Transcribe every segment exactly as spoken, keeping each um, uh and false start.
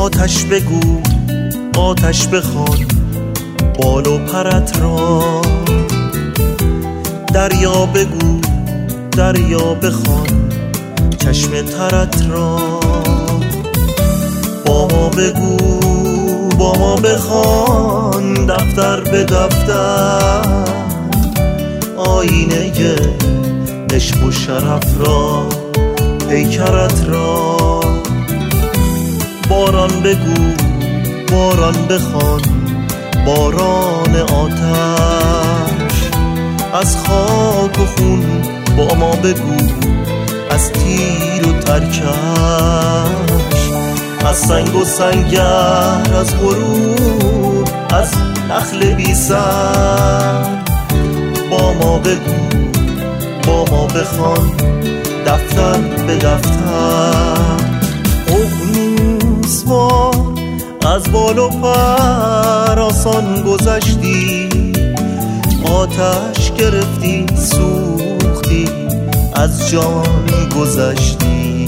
آتش بگو آتش بخوان بال و پرت را، دریا بگو دریا بخوان چشم ترت را، با ما بگو با ما بخوان دفتر به دفتر آینه عشق و شرف را، پیکرت را. باران بگو باران بخوان باران آتش، از خاک و خون با ما بگو، از تیر و ترکش، از سنگ و سنگر، از غرور، از نخل بی سر. با ما بگو با ما بخوان دفتر به دفتر. اقنوس وار از بال و پر آسان گذشتی، آتش گرفتی سوختی از جان گذشتی.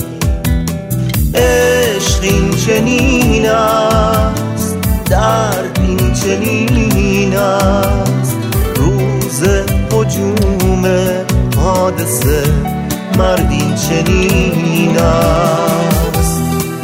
عشق این چنین است، درد این چنین است، روز هجوم حادثه مرد این چنین است.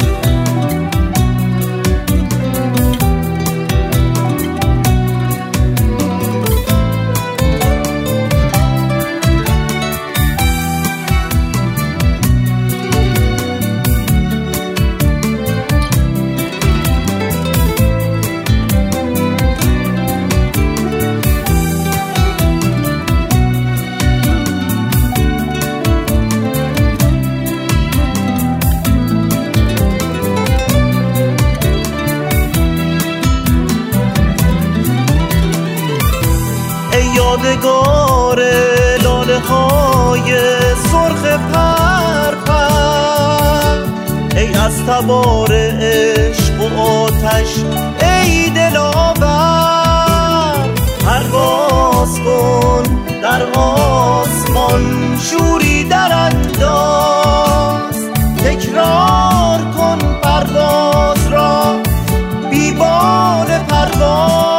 یادگار لاله های سرخ پر پر، ای از تبار عشق و آتش ای دلاور. پرواز کن در آسمان شوری در انداز، تکرار کن پرواز را بی بال پرواز.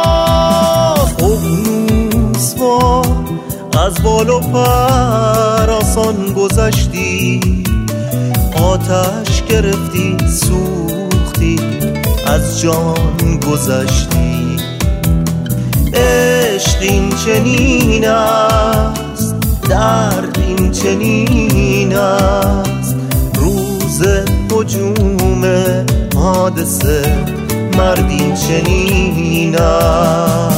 از بال و پر آسان گذشتی، آتش گرفتی سوختی از جان گذشتی. عشق این چنین است، درد این چنین است، روز هجوم حادثه مرد این چنین است.